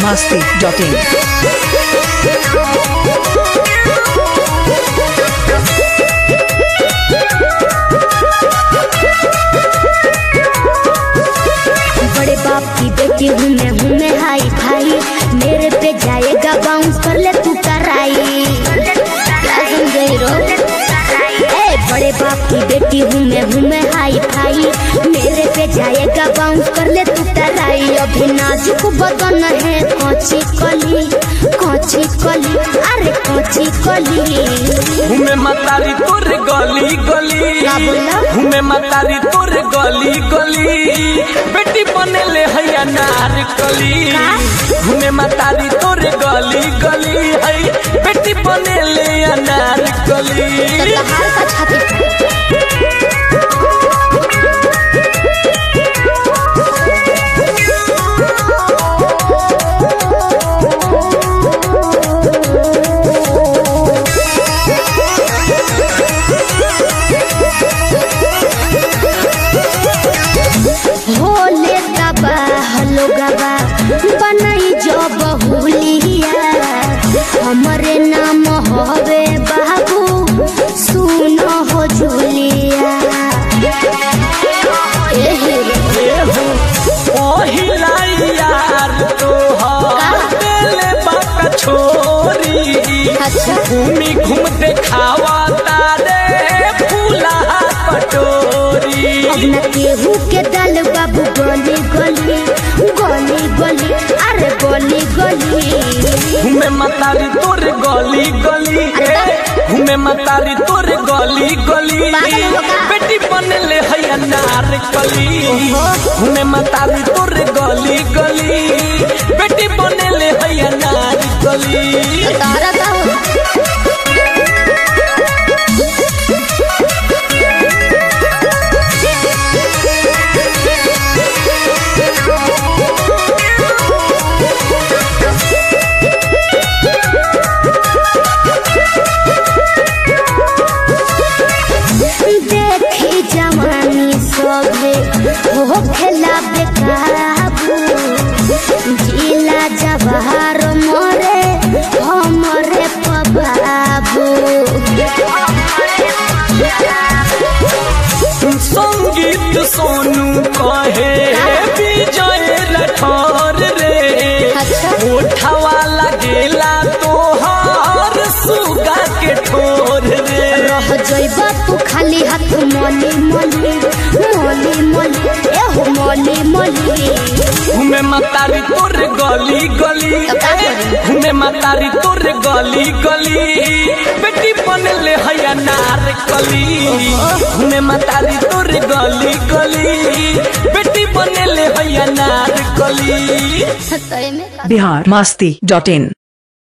biharmasti.in। बड़े बाप की बेटी हूँ मैं हाई फाई, मेरे पे जाएगा बाउंस कर ले तू कराई। क्या समझे रो? बड़े बाप की बेटी हूँ मैं हाई फाई, मेरे पे जाएगा बाउंस कर ले तू कराई। अभी नाजुक बदन है कच्ची कली, अरे कच्ची कली। घूमे मतारी तोर गली गली, घूमे मतारी तोर गली गली, बेटी बने ले हैया नार कली। घूमे मतारी तोर गली गली है, बेटी बने ले अनार कली। बनाई जो बहुलिया हमारे नाम हवे बाबू, सुनो हो झूलिया। यार तो छोरी घूमी घूम देखावा तारे फूला पटोरी। अब न केहू के दल बाबू गली गली, अरे गली गली। घूमे मतारी तोर गली गली, घूमे मतारी तोर गली गली, बेटी बने ले हैया नार कली। घूमे मतारी तोर गली गली, बेटी बने ले हैया नार कली। देखी जवानी सभे हो खेला बेकाबू, जिला जवाहर मोरे हमरे पबाबू। संगीत सोनू कहे विजय लठौर रे, उठावा लगेला तोहार सुगा के ठोर रे। रह जइबा तू खाली हाथ मोली मोली, एहो मोली मोली। घूमे मतारी तोर गली गली, घूमे मतारी तोर गली गली, बेटी बने ले हैया नार कली। घूमे मतारी तोर गली गली, बेटी बने ले हैया नार कली। biharmasti.in।